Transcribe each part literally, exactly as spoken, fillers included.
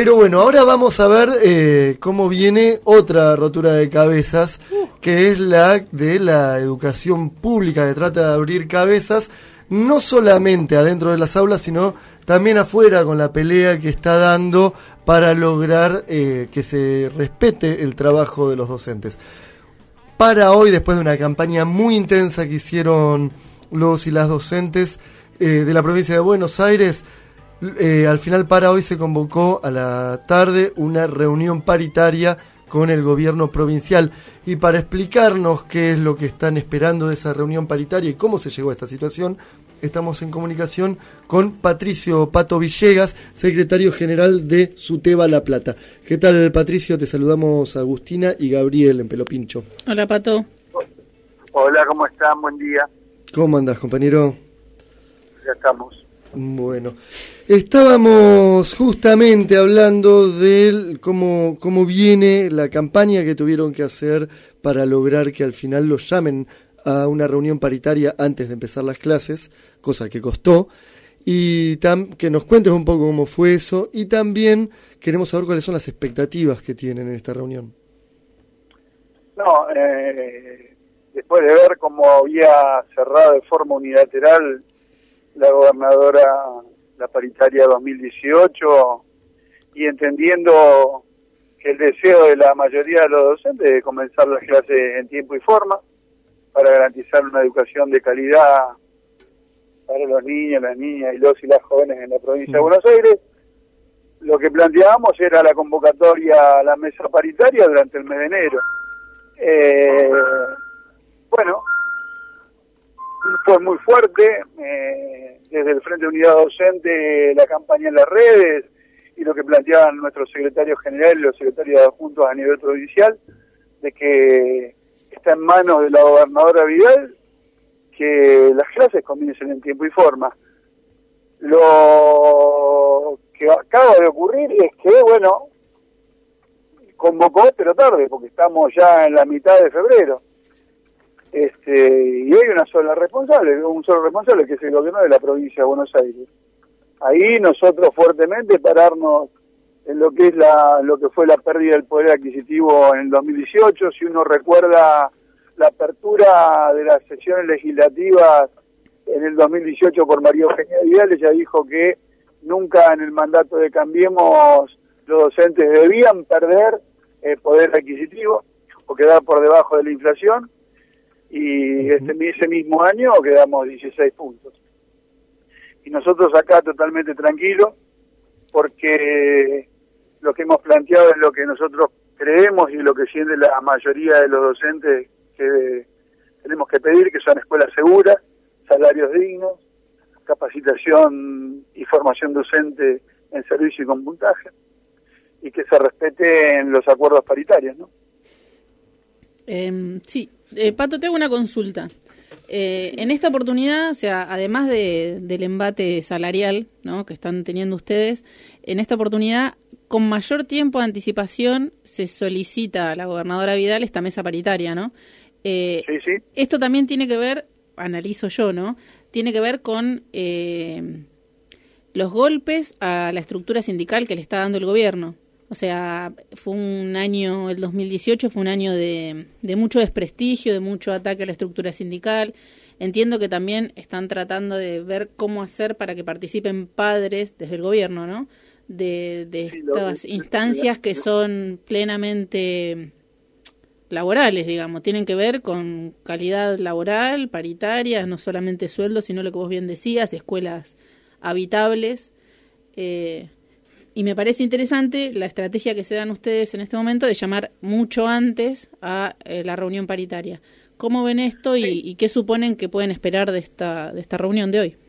Pero bueno, ahora vamos a ver eh, cómo viene otra rotura de cabezas, que es la de la educación pública, que trata de abrir cabezas, no solamente adentro de las aulas, sino también afuera, con la pelea que está dando para lograr eh, que se respete el trabajo de los docentes. Para hoy, después de una campaña muy intensa que hicieron los y las docentes eh, de la provincia de Buenos Aires, eh, al final para hoy se convocó a la tarde una reunión paritaria con el gobierno provincial. Y para explicarnos qué es lo que están esperando de esa reunión paritaria y cómo se llegó a esta situación, estamos en comunicación con Patricio Pato Villegas, secretario general de SUTEBA La Plata. ¿Qué tal, Patricio? Te saludamos Agustina y Gabriel en Pelopincho. Hola, Pato. Hola, ¿cómo están? Buen día. ¿Cómo andás, compañero? Ya estamos. Bueno, estábamos justamente hablando de cómo, cómo viene la campaña que tuvieron que hacer para lograr que al final los llamen a una reunión paritaria antes de empezar las clases, cosa que costó, y tam- que nos cuentes un poco cómo fue eso, y también queremos saber cuáles son las expectativas que tienen en esta reunión. No, eh, después de ver cómo había cerrado de forma unilateral la gobernadora la paritaria dos mil dieciocho, y entendiendo que el deseo de la mayoría de los docentes de comenzar las clases en tiempo y forma, para garantizar una educación de calidad para los niños, las niñas y los y las jóvenes en la provincia de Buenos Aires, lo que planteábamos era la convocatoria a la mesa paritaria durante el mes de enero. Eh, bueno, fue muy fuerte, eh, desde el Frente de Unidad Docente, la campaña en las redes y lo que planteaban nuestros secretarios generales y los secretarios adjuntos a nivel provincial, de que está en manos de la gobernadora Vidal que las clases comiencen en tiempo y forma. Lo que acaba de ocurrir es que, bueno, convocó pero tarde, porque estamos ya en la mitad de febrero. Este, y hay una sola responsable, un solo responsable, que es el gobierno de la provincia de Buenos Aires. Ahí nosotros fuertemente pararnos en lo que es la lo que fue la pérdida del poder adquisitivo en el dos mil dieciocho. Si uno recuerda la apertura de las sesiones legislativas en el dos mil dieciocho por María Eugenia Vidal, ella dijo que nunca en el mandato de Cambiemos los docentes debían perder eh, poder adquisitivo o quedar por debajo de la inflación, y este, ese mismo año quedamos dieciséis puntos. Y nosotros acá totalmente tranquilos, porque lo que hemos planteado es lo que nosotros creemos y lo que siente la mayoría de los docentes que tenemos que pedir, que son escuelas seguras, salarios dignos, capacitación y formación docente en servicio y con puntaje, y que se respeten los acuerdos paritarios, ¿no? Eh, sí, eh, Pato, te hago una consulta. Eh, en esta oportunidad, o sea, además de, del embate salarial, ¿no?, que están teniendo ustedes, en esta oportunidad, con mayor tiempo de anticipación, se solicita a la gobernadora Vidal esta mesa paritaria, ¿no? Eh, sí, sí. Esto también tiene que ver, analizo yo, ¿no?, tiene que ver con eh, los golpes a la estructura sindical que le está dando el gobierno. O sea, fue un año, el dos mil dieciocho fue un año de, de mucho desprestigio, de mucho ataque a la estructura sindical. Entiendo que también están tratando de ver cómo hacer para que participen padres desde el gobierno, ¿no?, de, de sí, estas lo, instancias que son plenamente laborales, digamos. Tienen que ver con calidad laboral, paritarias, no solamente sueldos, sino lo que vos bien decías, escuelas habitables. Eh, Y me parece interesante la estrategia que se dan ustedes en este momento de llamar mucho antes a eh, la reunión paritaria. ¿Cómo ven esto y, sí. y qué suponen que pueden esperar de esta de esta reunión de hoy?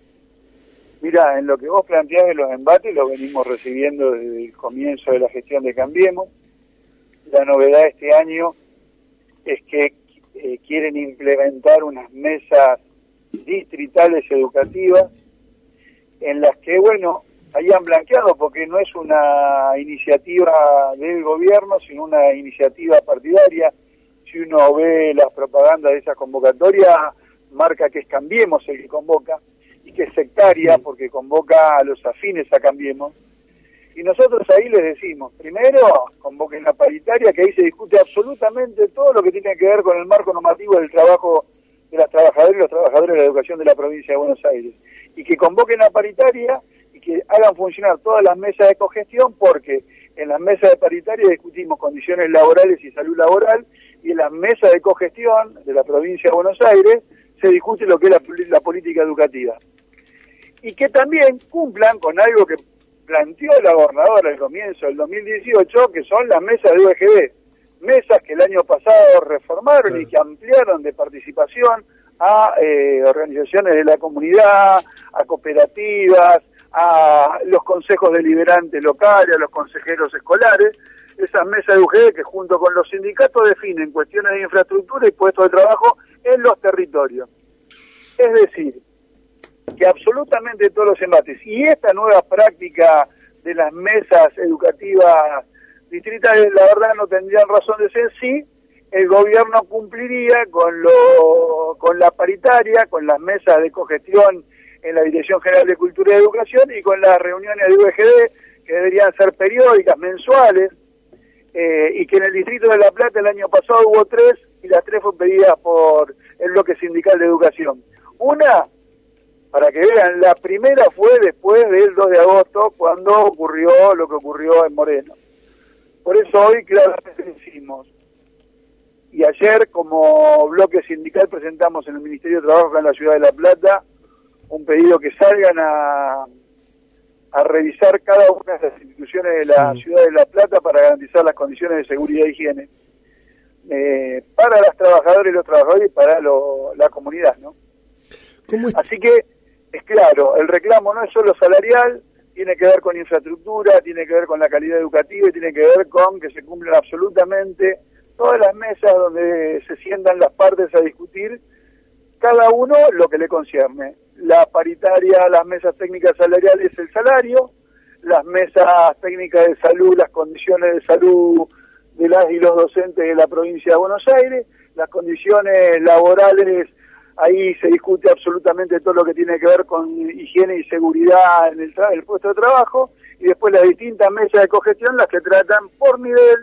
Mira, en lo que vos planteás de los embates, lo venimos recibiendo desde el comienzo de la gestión de Cambiemos. La novedad este año es que eh, quieren implementar unas mesas distritales educativas en las que, bueno, hayan blanqueado, porque no es una iniciativa del gobierno, sino una iniciativa partidaria. Si uno ve las propagandas de esa convocatoria, marca que es Cambiemos el que convoca, y que es sectaria, porque convoca a los afines a Cambiemos. Y Y nosotros ahí les decimos, primero, convoquen la paritaria, que ahí se discute absolutamente todo lo que tiene que ver con el marco normativo del trabajo de las trabajadoras y los trabajadores de la educación de la provincia de Buenos Aires. Y que convoquen la paritaria y que hagan funcionar todas las mesas de cogestión, porque en las mesas de paritaria discutimos condiciones laborales y salud laboral, y en las mesas de cogestión de la provincia de Buenos Aires se discute lo que es la, la política educativa. Y que también cumplan con algo que planteó la gobernadora al comienzo del dos mil dieciocho, que son las mesas de U G B, mesas que el año pasado reformaron, claro, y que ampliaron de participación a eh, organizaciones de la comunidad, a cooperativas, a los consejos deliberantes locales, a los consejeros escolares. Esas mesas de U G B que junto con los sindicatos definen cuestiones de infraestructura y puestos de trabajo en los territorios. Es decir, que absolutamente todos los embates y esta nueva práctica de las mesas educativas distritales, la verdad, no tendrían razón de ser si el gobierno cumpliría con lo con la paritaria, con las mesas de cogestión en la Dirección General de Cultura y Educación y con las reuniones de U G B, que deberían ser periódicas, mensuales, eh, y que en el Distrito de La Plata el año pasado hubo tres, y las tres fueron pedidas por el Bloque Sindical de Educación. Una, para que vean, la primera fue después del dos de agosto, cuando ocurrió lo que ocurrió en Moreno. Por eso hoy claramente decimos, y ayer como bloque sindical presentamos en el Ministerio de Trabajo en la Ciudad de La Plata un pedido que salgan a, a revisar cada una de las instituciones de la sí. Ciudad de La Plata para garantizar las condiciones de seguridad e higiene eh, para las trabajadoras y los trabajadores y para lo, la comunidad, ¿no? ¿Cómo es? Así que es claro, el reclamo no es solo salarial, tiene que ver con infraestructura, tiene que ver con la calidad educativa y tiene que ver con que se cumplan absolutamente todas las mesas donde se sientan las partes a discutir cada uno lo que le concierne. La paritaria, las mesas técnicas salariales, el salario, las mesas técnicas de salud, las condiciones de salud de las y los docentes de la provincia de Buenos Aires, las condiciones laborales. Ahí se discute absolutamente todo lo que tiene que ver con higiene y seguridad en el, tra- el puesto de trabajo, y después las distintas mesas de cogestión, las que tratan por nivel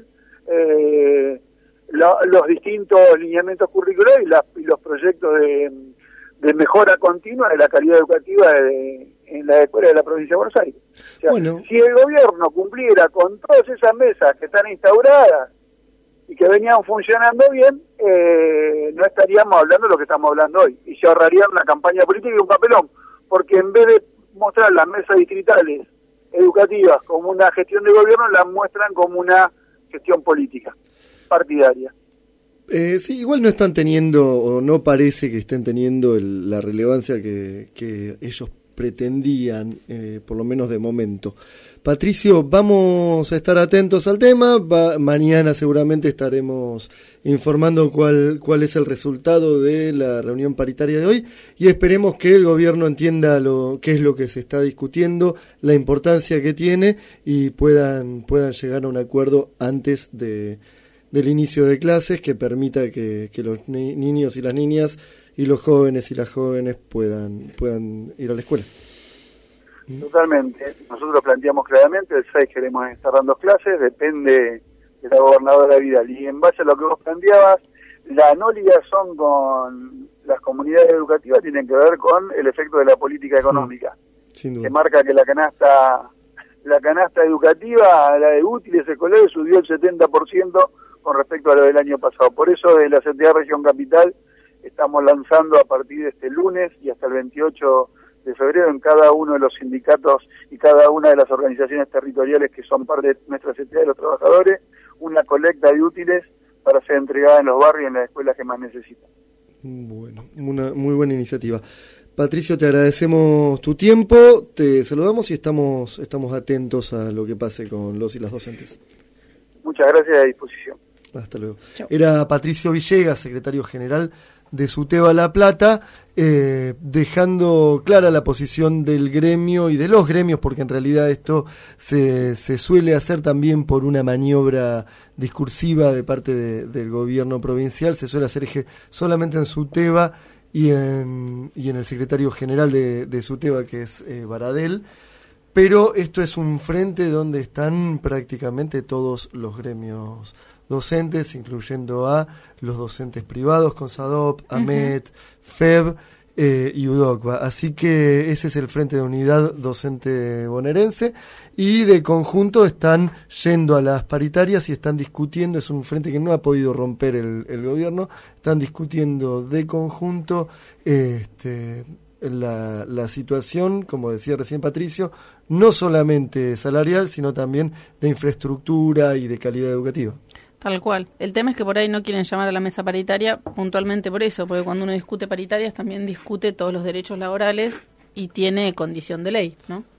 eh, la, los distintos lineamientos curriculares y, la, y los proyectos de, de mejora continua de la calidad educativa de, en la escuela de la provincia de Buenos Aires. O sea, bueno, si el gobierno cumpliera con todas esas mesas que están instauradas y que venían funcionando bien, eh, no estaríamos hablando de lo que estamos hablando hoy. Y se ahorrarían una campaña política y un papelón. Porque en vez de mostrar las mesas distritales educativas como una gestión de gobierno, las muestran como una gestión política, partidaria. Eh, sí, igual no están teniendo, o no parece que estén teniendo el, la relevancia que, que ellos pretendían, eh, por lo menos de momento. Patricio, vamos a estar atentos al tema. Va, mañana seguramente estaremos informando cuál, cuál es el resultado de la reunión paritaria de hoy y esperemos que el gobierno entienda lo qué es lo que se está discutiendo, la importancia que tiene y puedan, puedan llegar a un acuerdo antes de, del inicio de clases que permita que, que los ni- niños y las niñas y los jóvenes y las jóvenes puedan, puedan ir a la escuela. Totalmente. Nosotros planteamos claramente, el seis queremos estar dando clases, depende de la gobernadora Vidal. Y en base a lo que vos planteabas, la no ligación con las comunidades educativas tiene que ver con el efecto de la política económica, sí, que marca que la canasta la canasta educativa, la de útiles escolares, subió el setenta por ciento con respecto a lo del año pasado. Por eso, desde la C T A Región Capital, estamos lanzando a partir de este lunes y hasta el veintiocho de febrero en cada uno de los sindicatos y cada una de las organizaciones territoriales que son parte de nuestra C T A de los trabajadores, una colecta de útiles para ser entregada en los barrios y en las escuelas que más necesitan. Bueno, una muy buena iniciativa. Patricio, te agradecemos tu tiempo, te saludamos y estamos, estamos atentos a lo que pase con los y las docentes. Muchas gracias, a disposición. Hasta luego. Chau. Era Patricio Villegas, secretario general de SUTEBA La Plata, eh, dejando clara la posición del gremio y de los gremios, porque en realidad esto se, se suele hacer también por una maniobra discursiva de parte de, del gobierno provincial, se suele hacer eje solamente en SUTEBA y en, y en el secretario general de, de SUTEBA, que es eh, Baradel, pero esto es un frente donde están prácticamente todos los gremios docentes, incluyendo a los docentes privados, CONSADOP, AMET, uh-huh. FEB eh, y UDOCBA. Así que ese es el Frente de Unidad Docente Bonaerense, y de conjunto están yendo a las paritarias y están discutiendo, es un frente que no ha podido romper el, el gobierno, están discutiendo de conjunto eh, este, la, la situación, como decía recién Patricio, no solamente salarial, sino también de infraestructura y de calidad educativa. Tal cual. El tema es que por ahí no quieren llamar a la mesa paritaria puntualmente por eso, porque cuando uno discute paritarias también discute todos los derechos laborales y tiene condición de ley, ¿no?